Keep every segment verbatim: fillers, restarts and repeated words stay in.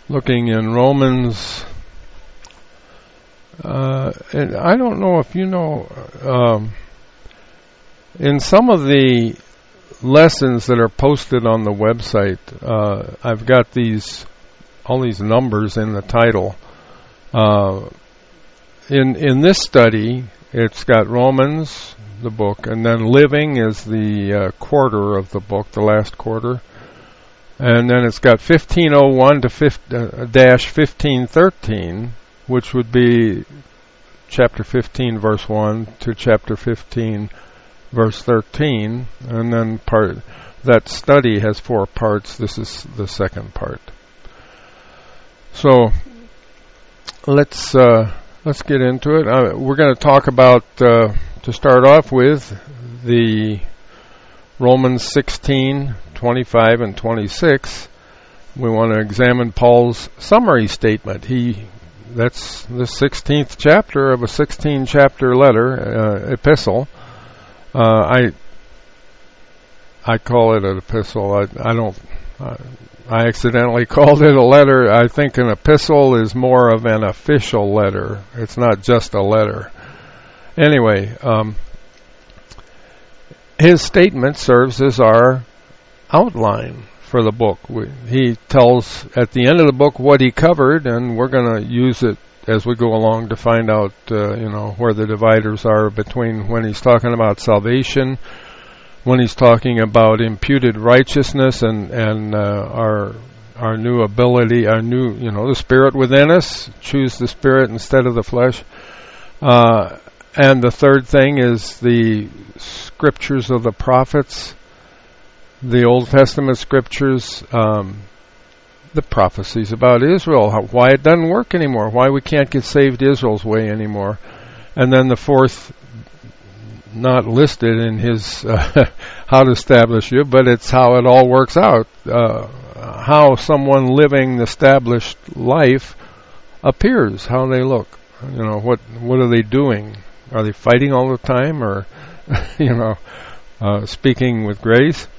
looking in Romans, uh, and I don't know if you know, um, in some of the lessons that are posted on the website, uh, I've got these, all these numbers in the title. Uh, in in this study, it's got Romans, the book, and then living is the uh, quarter of the book, the last quarter. And then it's got fifteen oh one to fifteen thirteen, which would be chapter fifteen, verse one, to chapter fifteen, verse thirteen. And then part that study has four parts. This is the second part. So let's uh, let's get into it. Uh, we're going to talk about, uh, to start off with, the Romans sixteen, twenty-five and twenty-six. We want to examine Paul's summary statement. He, that's the sixteenth chapter of a sixteen chapter letter, uh, epistle. Uh, I, I call it an epistle. I, I don't, I, I accidentally called it a letter. I think an epistle is more of an official letter. It's not just a letter. Anyway, um, his statement serves as our outline for the book. We, he tells at the end of the book what he covered, and we're going to use it as we go along to find out, uh, you know, where the dividers are between when he's talking about salvation, when he's talking about imputed righteousness and and uh, our our new ability, our new, you know, the Spirit within us. Choose the Spirit instead of the flesh. Uh, and the third thing is the scriptures of the prophets. The Old Testament scriptures, um, the prophecies about Israel, how, why it doesn't work anymore, why we can't get saved Israel's way anymore. And then the fourth, not listed in his uh, how to establish you, but it's how it all works out, uh, how someone living the established life appears, how they look. You know, what what are they doing? Are they fighting all the time, or, you know, uh, speaking with grace?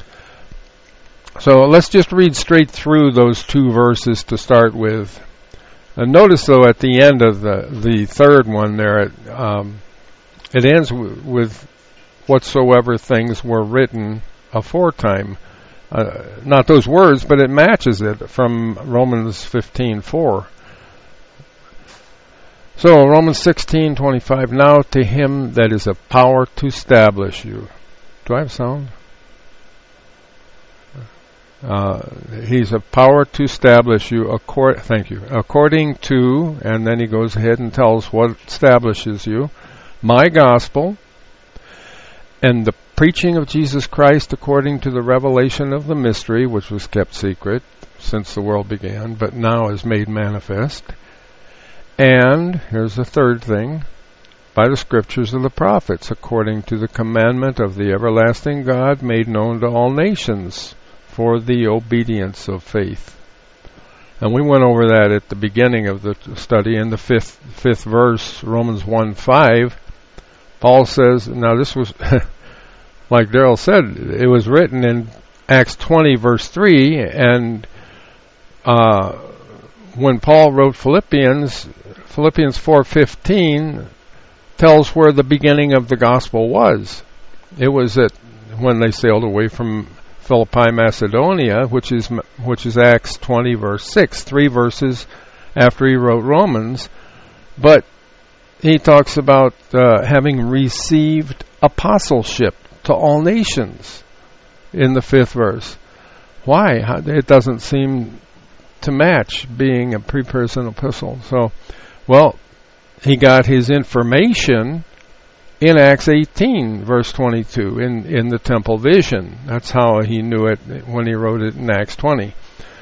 So let's just read straight through those two verses to start with. And notice, though, at the end of the the third one there, it, um, it ends w- with whatsoever things were written aforetime. Uh, not those words, but it matches it from Romans fifteen four. So Romans sixteen twenty-five. Now to him that is a power to establish you. Do I have sound? Uh, he's a power to establish you, accord, thank you, according to, and then he goes ahead and tells what establishes you, my gospel, and the preaching of Jesus Christ according to the revelation of the mystery, which was kept secret since the world began, but now is made manifest. And, here's the third thing, by the scriptures of the prophets, according to the commandment of the everlasting God, made known to all nations, for the obedience of faith. And we went over that at the beginning of the study in the fifth fifth verse, Romans one five. Paul says, now this was, like Daryl said, it was written in Acts twenty verse three, and uh, when Paul wrote Philippians, Philippians four fifteen tells where the beginning of the gospel was. It was at when they sailed away from Philippi, Macedonia, which is which is Acts twenty verse six, three verses after he wrote Romans. But he talks about uh, having received apostleship to all nations in the fifth verse. Why? How, it doesn't seem to match being a pre-person epistle. So, well, he got his information in Acts eighteen, verse twenty-two, in, in the temple vision. That's how he knew it when he wrote it in Acts twenty.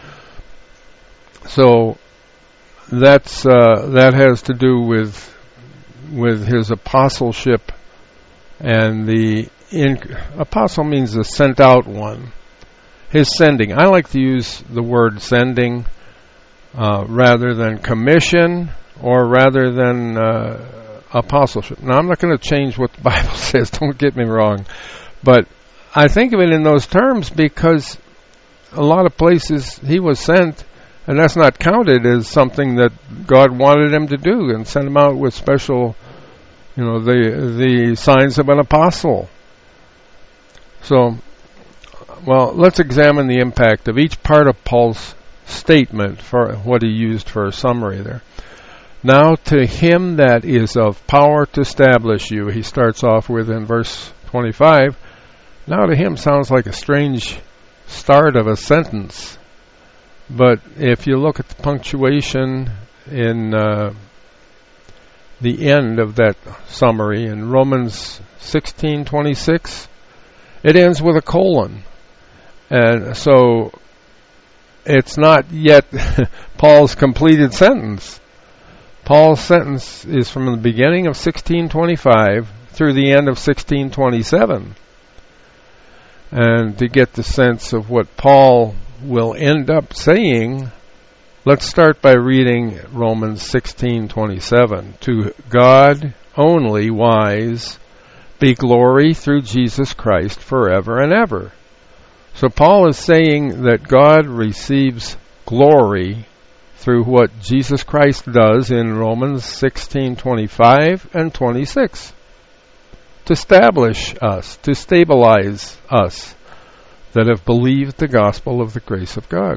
So that's uh, that has to do with with his apostleship, and the in, apostle means the sent out one. His sending. I like to use the word sending uh, rather than commission, or rather than uh, apostleship. Now, I'm not going to change what the Bible says, don't get me wrong, but I think of it in those terms because a lot of places he was sent And that's not counted as something that God wanted him to do and sent him out with special, you know, the the signs of an apostle. So, well, let's examine the impact of each part of Paul's statement for what he used for a summary there. Now to him that is of power to establish you, he starts off with in verse twenty-five. Now to him sounds like a strange start of a sentence. But if you look at the punctuation in uh, the end of that summary in Romans sixteen twenty-six, it ends with a colon. And so it's not yet Paul's completed sentence. Paul's sentence is from the beginning of sixteen twenty-five through the end of sixteen twenty-seven. And to get the sense of what Paul will end up saying, let's start by reading Romans sixteen twenty-seven. To God only wise be glory through Jesus Christ forever and ever. So Paul is saying that God receives glory through what Jesus Christ does in Romans sixteen twenty-five and twenty-six. To establish us, to stabilize us that have believed the gospel of the grace of God.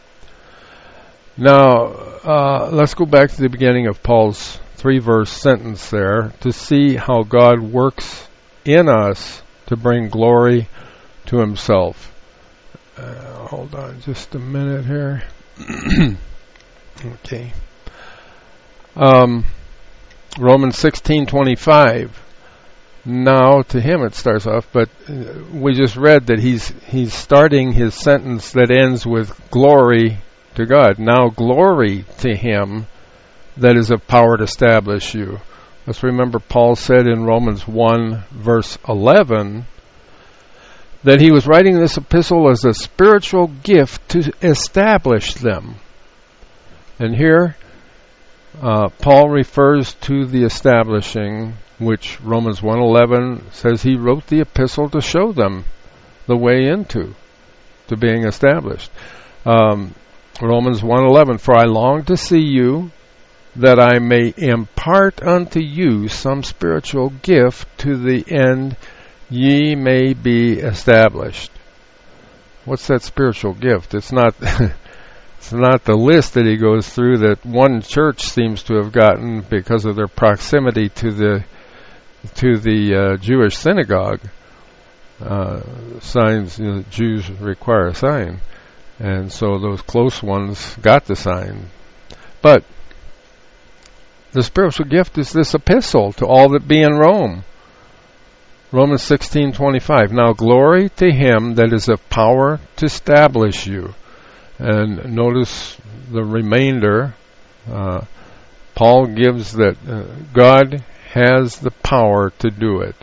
Now, uh, let's go back to the beginning of Paul's three-verse sentence there to see how God works in us to bring glory to himself. Uh, hold on just a minute here. Okay. Um, Romans sixteen twenty-five. Now to him it starts off, but uh, we just read that he's he's starting his sentence that ends with glory to God. Now glory to him that is of power to establish you. Let's remember Paul said in Romans one verse eleven that he was writing this epistle as a spiritual gift to establish them. And here uh, Paul refers to the establishing, which Romans one eleven says he wrote the epistle to show them the way into, to being established. Um, Romans one eleven, for I long to see you, that I may impart unto you some spiritual gift to the end ye may be established. What's that spiritual gift? It's not it's not the list that he goes through that one church seems to have gotten because of their proximity to the to the uh, Jewish synagogue. Uh, signs, you know, Jews require a sign, and so those close ones got the sign. But the spiritual gift is this epistle to all that be in Rome. Romans sixteen twenty-five. Now glory to him that is of power to establish you. And notice the remainder. Uh, Paul gives that uh, God has the power to do it.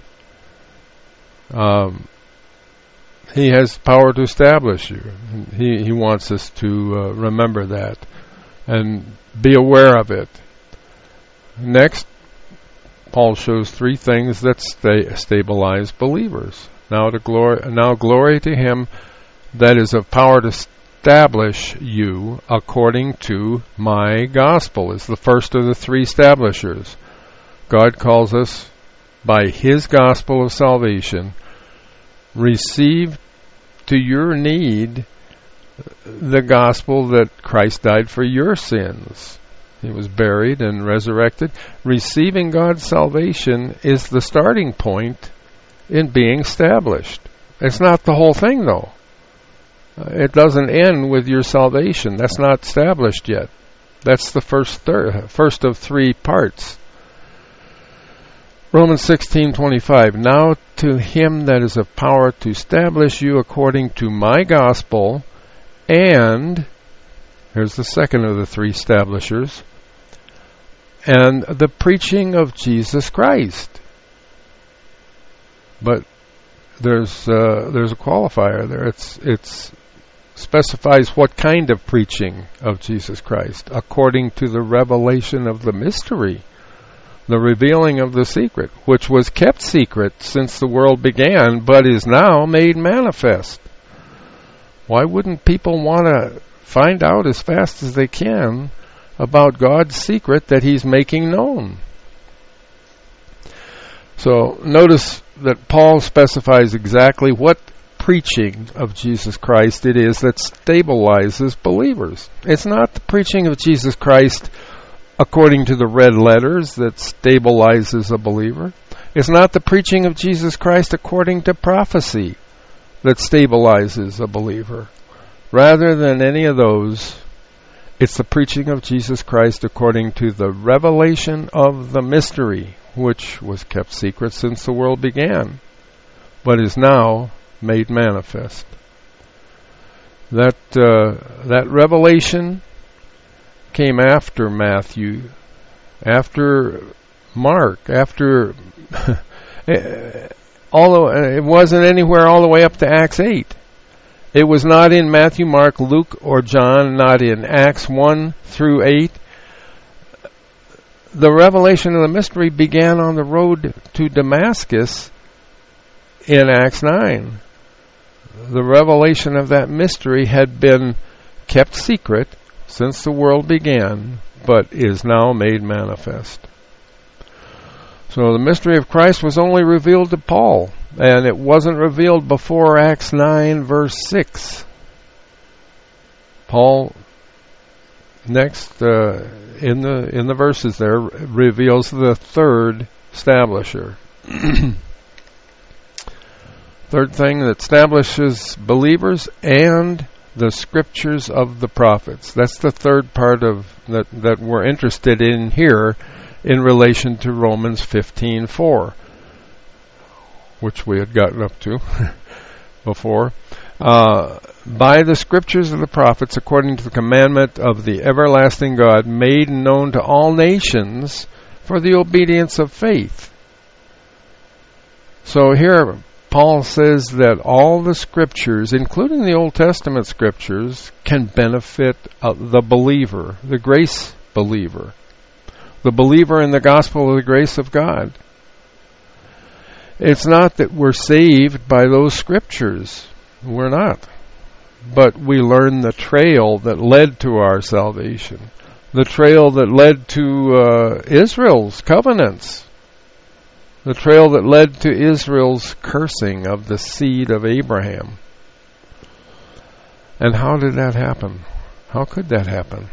Um, he has power to establish you. He he wants us to uh, remember that and be aware of it. Next, Paul shows three things that sta- stabilize believers. Now to glory, now glory to him that is of power to establish you according to my gospel. Is the first of the three establishers. God calls us by his gospel of salvation. Receive to your need the gospel that Christ died for your sins. He was buried and resurrected. Receiving God's salvation is the starting point in being established. It's not the whole thing, though. Uh, it doesn't end with your salvation. That's not established yet. That's the first thir- first of three parts. Romans sixteen twenty-five. Now to him that is of power to establish you according to my gospel, and here's the second of the three establishers, and the preaching of Jesus Christ. But there's uh, there's a qualifier there. It's it's specifies what kind of preaching of Jesus Christ, according to the revelation of the mystery, the revealing of the secret, which was kept secret since the world began, but is now made manifest. Why wouldn't people want to find out as fast as they can about God's secret that He's making known. So notice that Paul specifies exactly what preaching of Jesus Christ it is that stabilizes believers. It's not the preaching of Jesus Christ according to the red letters that stabilizes a believer. It's not the preaching of Jesus Christ according to prophecy that stabilizes a believer. Rather than any of those, it's the preaching of Jesus Christ according to the revelation of the mystery, which was kept secret since the world began, but is now made manifest. That uh, that revelation came after Matthew, after Mark, after although it wasn't anywhere all the way up to Acts eight. It was not in Matthew, Mark, Luke, or John, not in Acts one through eight. The revelation of the mystery began on the road to Damascus in Acts nine. The revelation of that mystery had been kept secret since the world began, but is now made manifest. So the mystery of Christ was only revealed to Paul, and it wasn't revealed before Acts nine verse six. Paul, next uh, in the in the verses there, reveals the third establisher. Third thing that establishes believers and the scriptures of the prophets. That's the third part of that that we're interested in here in relation to Romans fifteen four, which we had gotten up to before. Uh, by the scriptures of the prophets, according to the commandment of the everlasting God, made known to all nations for the obedience of faith. So here Paul says that all the scriptures, including the Old Testament scriptures, can benefit uh, the believer, the grace believer, the believer in the gospel of the grace of God. It's not that we're saved by those scriptures. We're not. But we learn the trail that led to our salvation, the trail that led to uh, Israel's covenants, the trail that led to Israel's cursing of the seed of Abraham. And how did that happen? How could that happen?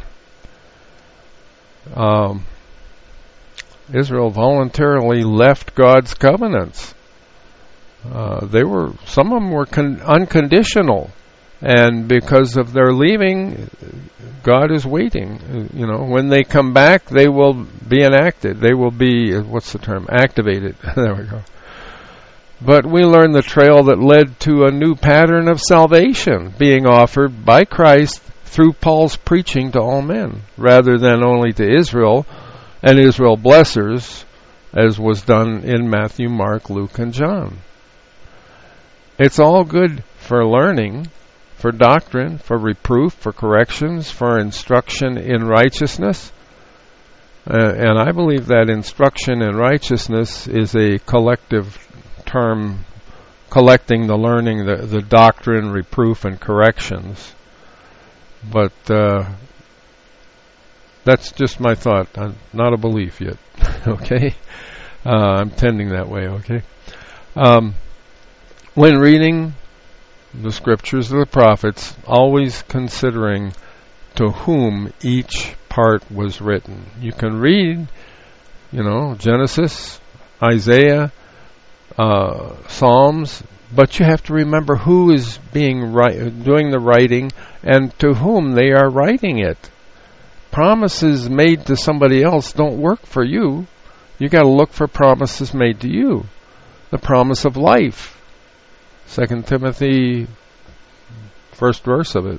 Um, Israel voluntarily left God's covenants. Uh, they were, some of them were con- unconditional, and because of their leaving, God is waiting. You know, when they come back, they will be enacted. They will be, what's the term? Activated. There we go. But we learn the trail that led to a new pattern of salvation being offered by Christ through Paul's preaching to all men, rather than only to Israel and Israel blessers, as was done in Matthew, Mark, Luke, and John. It's all good for learning, for doctrine, for reproof, for corrections, for instruction in righteousness. Uh, and I believe that instruction in righteousness is a collective term, collecting the learning, the, the doctrine, reproof, and corrections. But uh, that's just my thought. I'm not a belief yet. Okay? Uh, I'm tending that way, okay? Um, when reading the scriptures of the prophets, always considering to whom each part was written. You can read, you know, Genesis, Isaiah, uh, Psalms, but you have to remember who is being ri- doing the writing and to whom they are writing it. Promises made to somebody else don't work for you. You got to look for promises made to you. The promise of life. Second Timothy, first verse of it.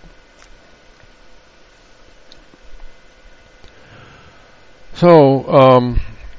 So, um,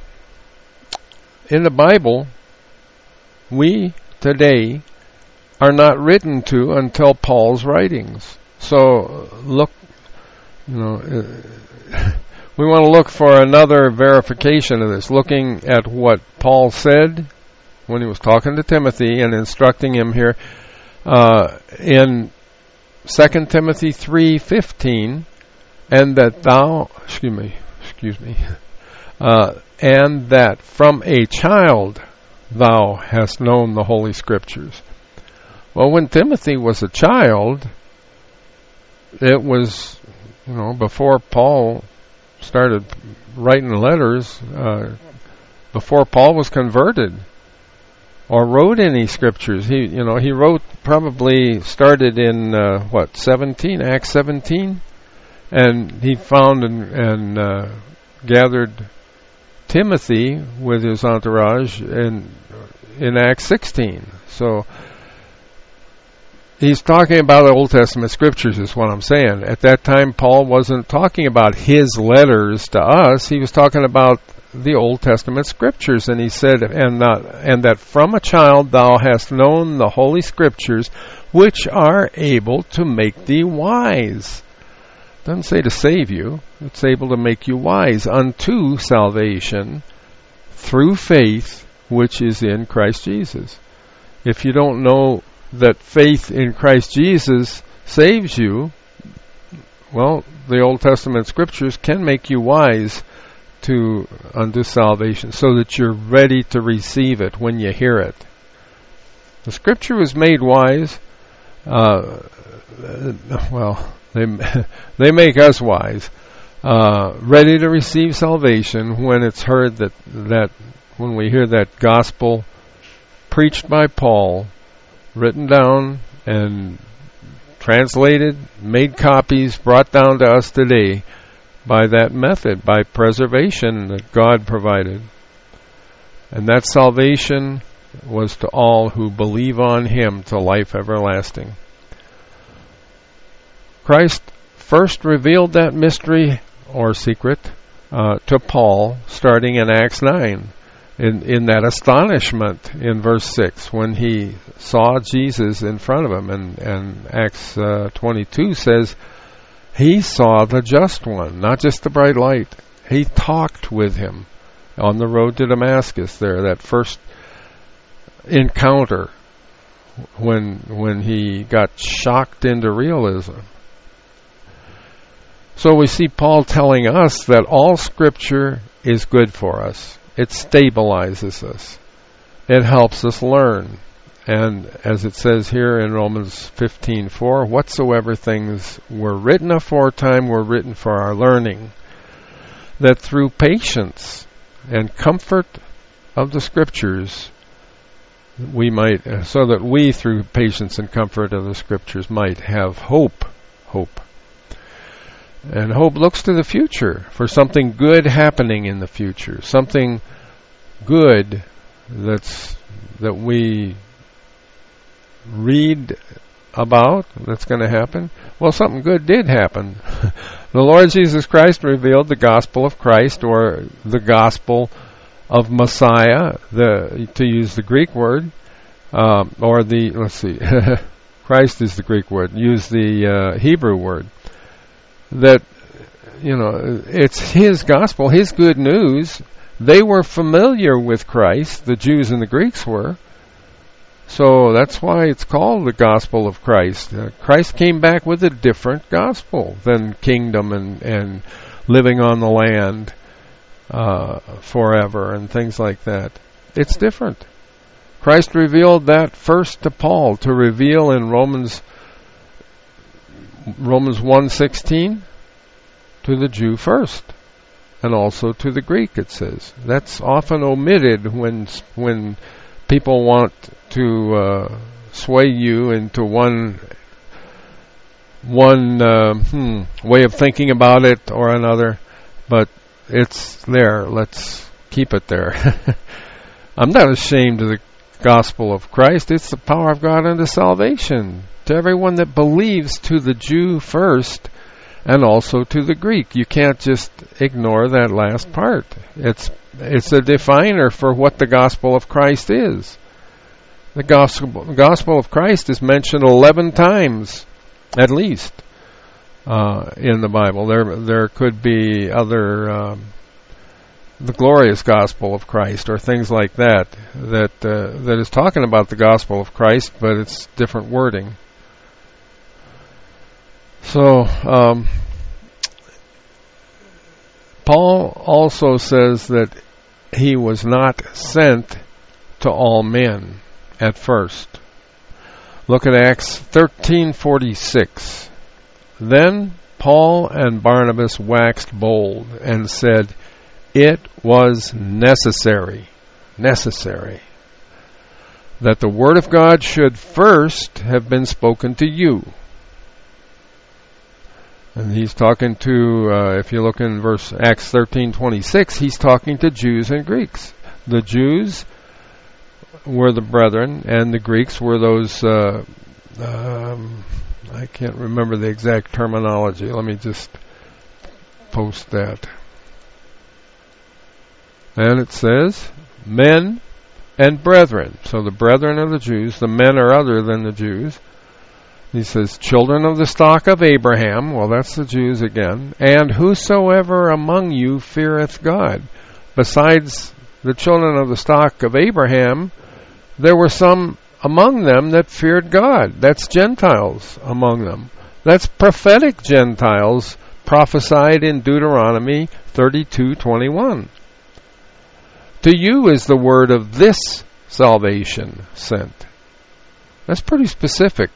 in the Bible, we today are not written to until Paul's writings. So, look, you know, uh, we want to look for another verification of this, looking at what Paul said when he was talking to Timothy and instructing him here uh, in Second Timothy three fifteen, and that thou, excuse me, excuse me, uh, and that from a child thou hast known the Holy Scriptures. Well, when Timothy was a child, it was, you know, before Paul started writing letters, uh, before Paul was converted or wrote any scriptures. He, you know, he wrote, probably started in, uh, what, seventeen, Acts seventeen? And he found and, and uh, gathered Timothy with his entourage in, in Acts sixteen. So he's talking about the Old Testament scriptures is what I'm saying. At that time, Paul wasn't talking about his letters to us. He was talking about the Old Testament scriptures. And he said, and, not, and that from a child thou hast known the Holy Scriptures, which are able to make thee wise. It doesn't say to save you. It's able to make you wise unto salvation through faith, which is in Christ Jesus. If you don't know that faith in Christ Jesus saves you, well, the Old Testament scriptures can make you wise to unto salvation, so that you're ready to receive it when you hear it. The scripture was made wise. Uh, well, they they make us wise, uh, ready to receive salvation when it's heard that that when we hear that gospel preached by Paul, written down and translated, made copies, brought down to us today by that method, by preservation that God provided. And that salvation was to all who believe on Him to life everlasting. Christ first revealed that mystery or secret uh, to Paul starting in Acts nine. In, in that astonishment in verse six, when he saw Jesus in front of him, and, and Acts uh, twenty-two says, he saw the just one, not just the bright light. He talked with him on the road to Damascus there, that first encounter when when he got shocked into realism. So we see Paul telling us that all Scripture is good for us. It stabilizes us. It helps us learn. And as it says here in Romans fifteen four, whatsoever things were written aforetime were written for our learning, that through patience and comfort of the Scriptures we might, so that we through patience and comfort of the Scriptures might have hope. Hope. And hope looks to the future for something good happening in the future, something good that's that we read about that's going to happen. Well, something good did happen. The Lord Jesus Christ revealed the gospel of Christ, or the gospel of Messiah, the to use the Greek word, um, or the, let's see, Christ is the Greek word, use the uh, Hebrew word. That, you know, it's His gospel, His good news. They were familiar with Christ, the Jews and the Greeks were. So that's why it's called the gospel of Christ. Uh, Christ came back with a different gospel than kingdom and, and living on the land uh, forever and things like that. It's different. Christ revealed that first to Paul, to reveal in Romans Romans one sixteen to the Jew first, and also to the Greek, it says. That's often omitted when when people want to uh, sway you into one one uh, hmm, way of thinking about it or another, but it's there. Let's keep it there. I'm not ashamed of the gospel of Christ. It's the power of God unto salvation to everyone that believes, to the Jew first and also to the Greek. You can't just ignore that last part. It's it's a definer for what the gospel of Christ is. The gospel, gospel of Christ is mentioned eleven times, at least, uh, in the Bible. There there could be other, um, the glorious gospel of Christ, or things like that, that uh, that is talking about the gospel of Christ, but it's different wording. So, um, Paul also says that he was not sent to all men at first. Look at Acts thirteen forty-six. Then Paul and Barnabas waxed bold and said, "It was necessary, necessary, that the word of God should first have been spoken to you." And he's talking to, uh, if you look in verse Acts thirteen twenty-six, he's talking to Jews and Greeks. The Jews were the brethren, and the Greeks were those, uh, um, I can't remember the exact terminology. Let me just post that. And it says, men and brethren. So the brethren are the Jews, the men are other than the Jews. He says, children of the stock of Abraham, well, that's the Jews again, and whosoever among you feareth God. Besides the children of the stock of Abraham, there were some among them that feared God. That's Gentiles among them. That's prophetic Gentiles prophesied in Deuteronomy thirty-two twenty-one. To you is the word of this salvation sent. That's pretty specific.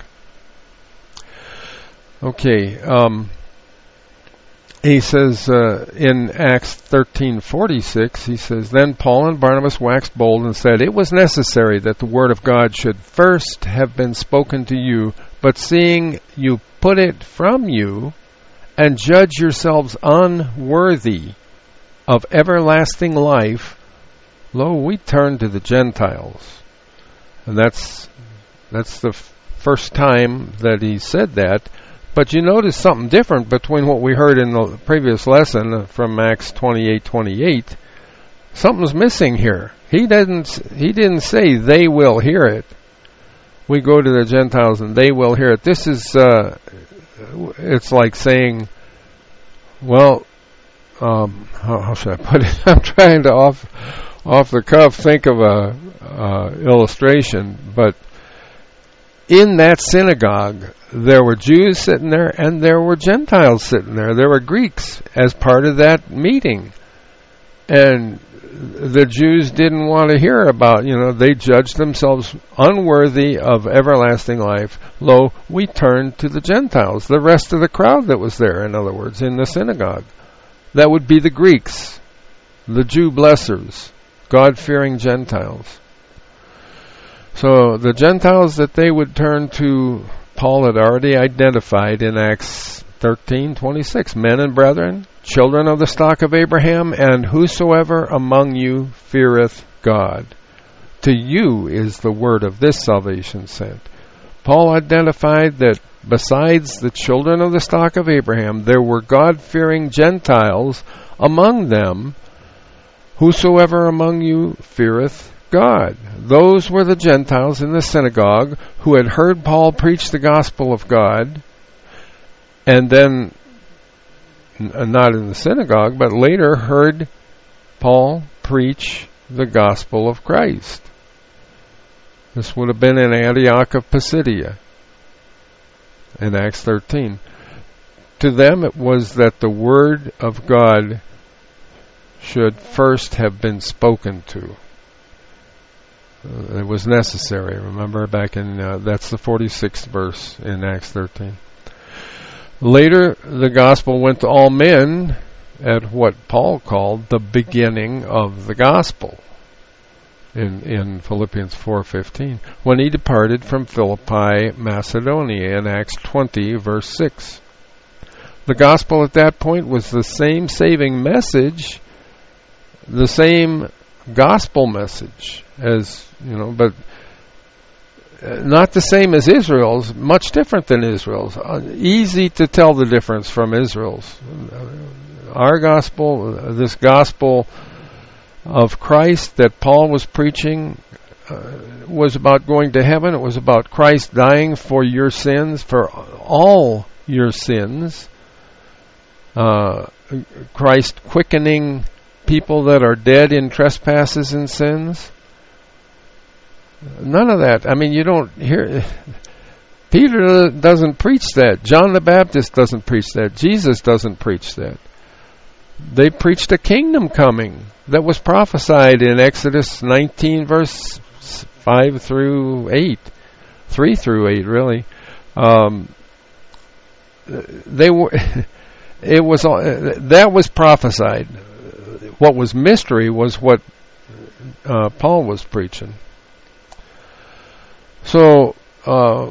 Okay, um, he says uh, in Acts thirteen forty-six, he says, Then Paul and Barnabas waxed bold and said, It was necessary that the word of God should first have been spoken to you, but seeing you put it from you, and judge yourselves unworthy of everlasting life, lo, we turn to the Gentiles. And that's that's the f- first time that he said that. But you notice something different between what we heard in the previous lesson from Acts twenty-eight twenty-eight. Something's missing here. He didn't he didn't say they will hear it. We go to the Gentiles and they will hear it. This is uh, it's like saying, well, um, how, how should I put it? I'm trying to off off the cuff think of a uh, illustration, but in that synagogue, there were Jews sitting there and there were Gentiles sitting there. There were Greeks as part of that meeting. And the Jews didn't want to hear about, you know, they judged themselves unworthy of everlasting life. Lo, we turned to the Gentiles, the rest of the crowd that was there, in other words, in the synagogue. That would be the Greeks, the Jew blessers, God-fearing Gentiles. So the Gentiles that they would turn to, Paul had already identified in Acts thirteen twenty-six, men and brethren, children of the stock of Abraham, and whosoever among you feareth God. To you is the word of this salvation sent. Paul identified that besides the children of the stock of Abraham, there were God-fearing Gentiles among them. Whosoever among you feareth God. Those were the Gentiles in the synagogue who had heard Paul preach the gospel of God, and then, n- not in the synagogue, but later heard Paul preach the gospel of Christ. This would have been in Antioch of Pisidia in Acts thirteen. To them it was that the word of God should first have been spoken to. Uh, it was necessary. Remember back in, uh, that's the forty-sixth verse in Acts thirteen. Later, the gospel went to all men at what Paul called the beginning of the gospel in, in Philippians four fifteen, when he departed from Philippi, Macedonia, in Acts twenty, verse six. The gospel at that point was the same saving message, the same gospel message as, you know, but not the same as Israel's, much different than Israel's. Uh, easy to tell the difference from Israel's. Our gospel, this gospel of Christ that Paul was preaching, uh, was about going to heaven. It was about Christ dying for your sins, for all your sins. Uh, Christ quickening people that are dead in trespasses and sins. None of that. I mean, you don't hear. Peter doesn't preach that. John the Baptist doesn't preach that. Jesus doesn't preach that. They preached a kingdom coming that was prophesied in Exodus nineteen, verse five through eight. three through eight, really. Um, they were... It was uh, that was prophesied. What was mystery was what uh, Paul was preaching. So uh,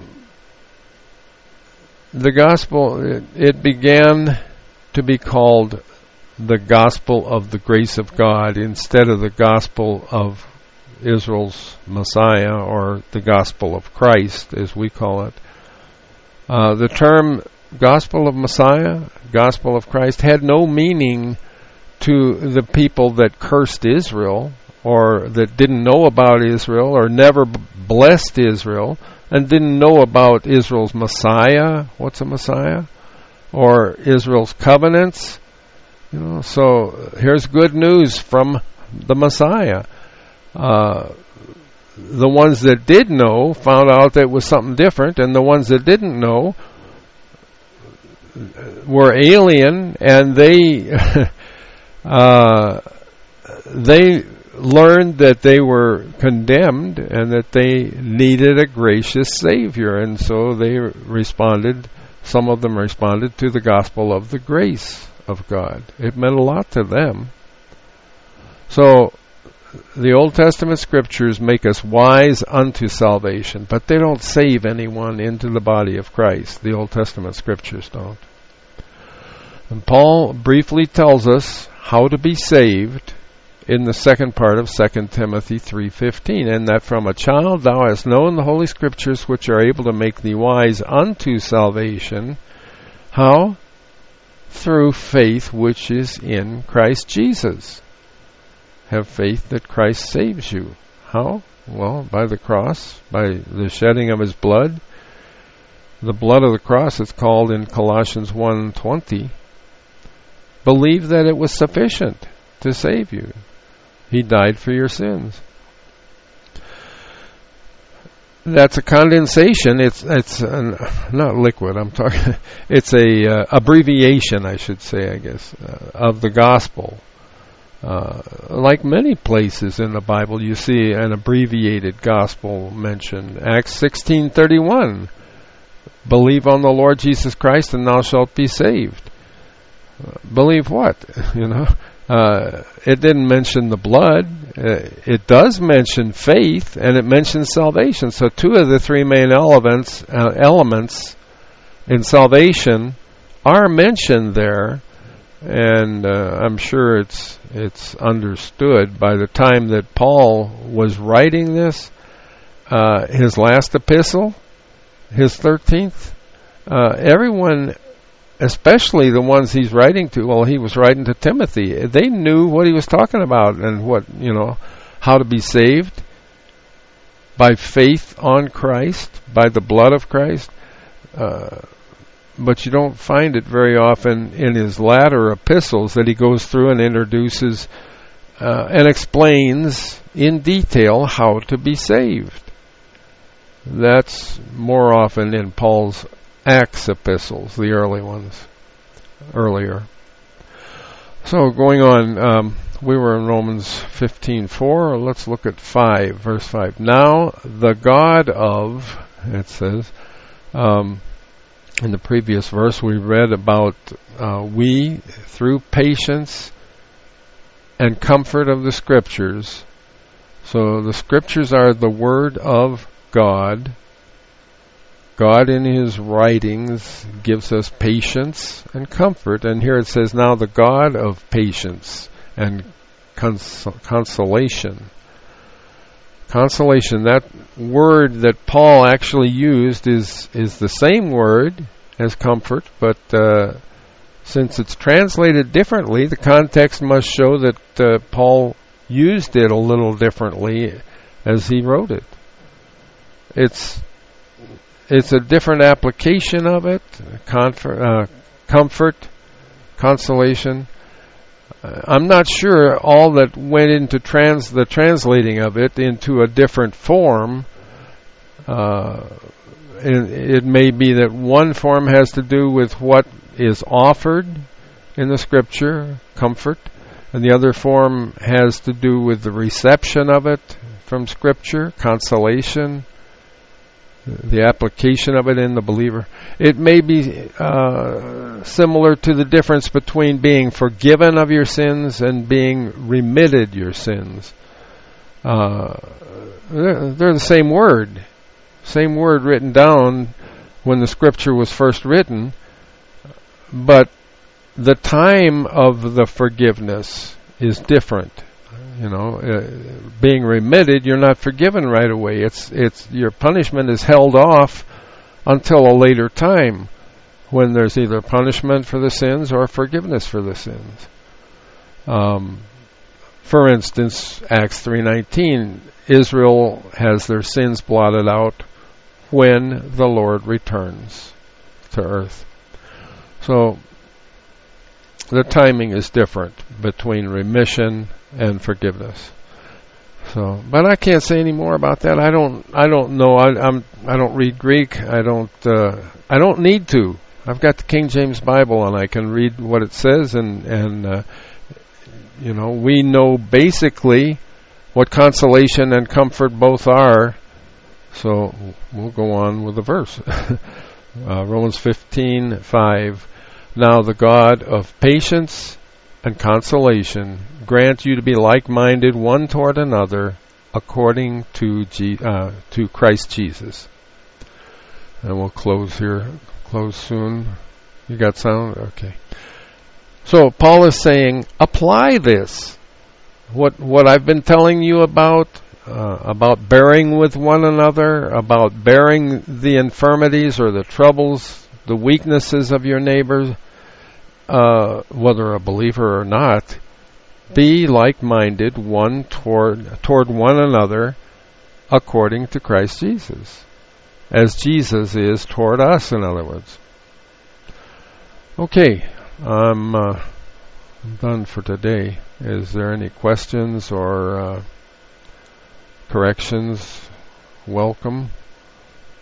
the gospel, it, it began to be called the gospel of the grace of God instead of the gospel of Israel's Messiah, or the gospel of Christ, as we call it. Uh, the term gospel of Messiah, gospel of Christ, had no meaning to the people that cursed Israel, or that didn't know about Israel, or never b- blessed Israel, and didn't know about Israel's Messiah. What's a Messiah? Or Israel's covenants. You know, so here's good news from the Messiah. Uh, the ones that did know found out that it was something different, and the ones that didn't know were alien, and they uh, they learned that they were condemned and that they needed a gracious Savior, and so they responded. Some of them responded to the gospel of the grace of God. It meant a lot to them. So the Old Testament scriptures make us wise unto salvation, but they don't save anyone into the body of Christ. The Old Testament scriptures don't. And Paul briefly tells us how to be saved in the second part of Second Timothy three fifteen, and that from a child thou hast known the Holy Scriptures, which are able to make thee wise unto salvation. How? Through faith which is in Christ Jesus. Have faith that Christ saves you. How? Well, by the cross, by the shedding of his blood. The blood of the cross is called in Colossians one twenty. Believe that it was sufficient to save you. He died for your sins. That's a condensation. It's it's an, not liquid. I'm talking. It's a uh, abbreviation, I should say, I guess, uh, of the gospel. Uh, like many places in the Bible, you see an abbreviated gospel mentioned. Acts sixteen thirty-one. Believe on the Lord Jesus Christ, and thou shalt be saved. Uh, believe what? You know. Uh, it didn't mention the blood. Uh, it does mention faith, and it mentions salvation. So two of the three main elements uh, elements in salvation are mentioned there, and uh, I'm sure it's it's understood by the time that Paul was writing this. Uh, his last epistle, his thirteenth, uh, everyone, especially the ones he's writing to, well, he was writing to Timothy. They knew what he was talking about and what, you know, how to be saved by faith on Christ, by the blood of Christ. Uh, but you don't find it very often in his latter epistles that he goes through and introduces uh, and explains in detail how to be saved. That's more often in Paul's Acts epistles, the early ones, earlier. So going on, um, we were in Romans fifteen four. Let's look at five, verse five. Now the God of, it says, um, in the previous verse we read about uh, we, through patience and comfort of the Scriptures. So the Scriptures are the Word of God. God in his writings gives us patience and comfort. And here it says, now the God of patience and cons- consolation. Consolation, that word that Paul actually used is, is the same word as comfort, but uh, since it's translated differently, the context must show that uh, Paul used it a little differently as he wrote it. It's It's a different application of it, comfort, uh, comfort consolation. Uh, I'm not sure all that went into trans the translating of it into a different form. Uh, it, it may be that one form has to do with what is offered in the Scripture, comfort, and the other form has to do with the reception of it from Scripture, consolation, the application of it in the believer. It may be uh, similar to the difference between being forgiven of your sins and being remitted your sins. Uh, they're, they're the same word. Same word written down when the Scripture was first written, but the time of the forgiveness is different. You know, uh, being remitted, you're not forgiven right away. It's it's your punishment is held off until a later time, when there's either punishment for the sins or forgiveness for the sins. Um, for instance, Acts three nineteen, Israel has their sins blotted out when the Lord returns to earth. So the timing is different between remission and forgiveness. So, but I can't say any more about that. I don't. I don't know. I, I'm. I don't read Greek. I don't. Uh, I don't need to. I've got the King James Bible, and I can read what it says. And and uh, you know, we know basically what consolation and comfort both are. So we'll go on with the verse. uh, Romans fifteen five. Now the God of patience and consolation grant you to be like-minded one toward another, according to G, uh, to Christ Jesus. And we'll close here. Close soon. You got sound? Okay. So Paul is saying, apply this. What what I've been telling you about, uh, about bearing with one another, about bearing the infirmities or the troubles, the weaknesses of your neighbors, uh, whether a believer or not, be like-minded one toward toward one another, according to Christ Jesus, as Jesus is toward us, in other words. Okay, I'm, uh, I'm done for today. Is there any questions or uh, corrections? Welcome.